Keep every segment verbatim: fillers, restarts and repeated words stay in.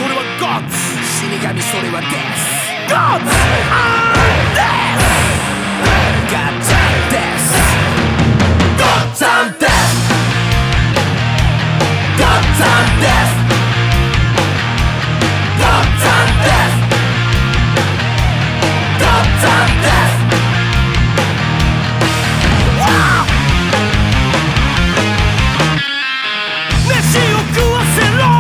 それはゴッツ、 死神それはデス、 ゴッツアンデガッチャンデス、 ス、ゴッツアンデス、ゴッツアンデス、ゴッツアンデス、ゴッツアンデス。飯を食わせろ、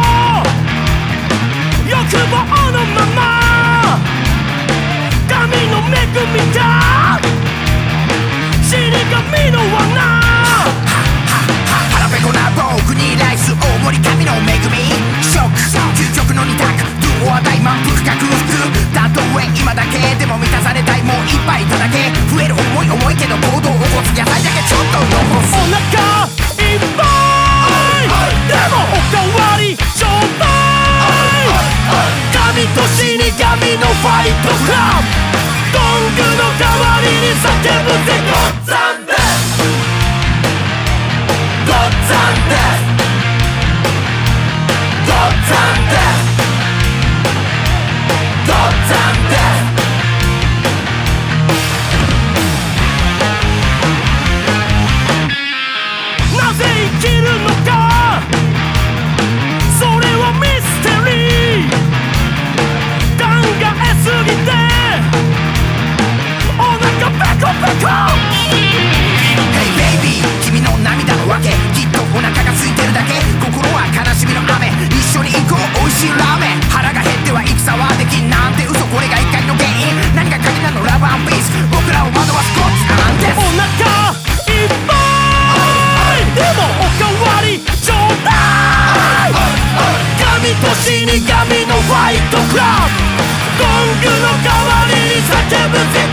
欲望のまま、神の恵みだ、死神の罠。 腹ペコな僕にライス大盛り神の恵み、ショック究極の二択、ドゥオア大満腹克服、たとえ今だけでも満たされたい、もう一杯いただけ、増える重い重いけど行動を起こす野菜だけちょっと残す、 お腹いっぱいでもおかわりちょうだい、神と死神のファイトクラブ、ゴングの代わりに叫ぶぜ、ゴッツアンデス、ゴッツアンデス、ゴッツアンデス、ゴッツアンデス。なぜ生きるのか、それはミステリー、考えすぎてお腹ペコペコ。 Hey baby 君の涙のわけ、きっとお腹が空いてるだけ、心は悲しみの雨、一緒に行こう美味しいラーメン、腹が減っては戦はできんなんて嘘、これが怒りの原因、何が鍵なのラブアンピース、僕らを惑わすゴッツアンデス、 お腹いっぱいでもおかわりちょうだい、神と死神のファイトクラブ、ゴングの代わりに叫ぶぜ、